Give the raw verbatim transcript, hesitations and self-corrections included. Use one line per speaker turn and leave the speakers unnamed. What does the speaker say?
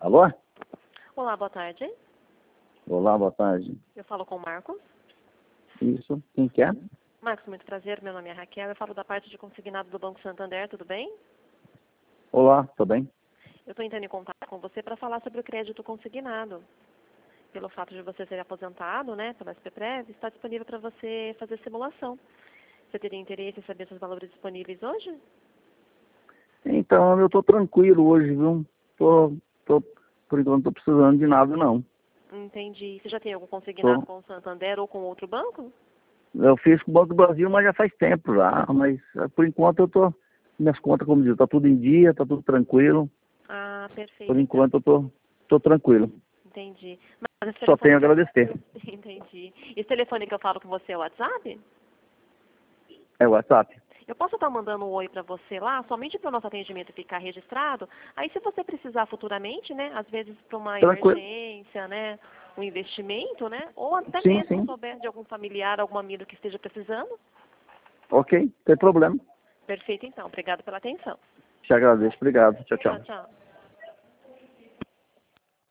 Alô?
Olá, boa tarde.
Olá, boa tarde.
Eu falo com o Marcos.
Isso, quem quer?
Marcos, muito prazer. Meu nome é Raquel. Eu falo da parte de consignado do Banco Santander, tudo bem?
Olá, tudo bem?
Eu estou entrando em contato com você para falar sobre o crédito consignado. Pelo fato de você ser aposentado, né, pela S P Prev, está disponível para você fazer simulação. Você teria interesse em saber os valores disponíveis hoje?
Então, eu tô tranquilo hoje, viu? Tô, tô, por enquanto não tô precisando de nada, não.
Entendi. Você já tem algum consignado
Tô,
com o Santander ou com outro banco?
eu fiz com o Banco do Brasil, mas já faz tempo já. Mas, eh, por enquanto, eu tô... Minhas contas, como diz, tá tudo em dia, tá tudo tranquilo.
Ah,
Por
perfeito, então.
enquanto, eu tô, tô tranquilo.
Entendi. Mas esse
Só tenho
telefone
a
que eu...
agradecer.
Entendi. Esse telefone que eu falo com você é o WhatsApp?
É o WhatsApp?
Eu posso estar mandando um oi para você lá, somente para o nosso atendimento ficar registrado. Aí, se você precisar futuramente, né, às vezes para uma
Tranquilo.
emergência, né, um investimento, né, ou até
Sim,
mesmo
sim.
souber de algum familiar, algum amigo que esteja precisando.
Ok, não tem problema.
Perfeito, então. Obrigada pela atenção.
Te agradeço. Obrigado. Tchau,
Tchau,
tchau.
tchau.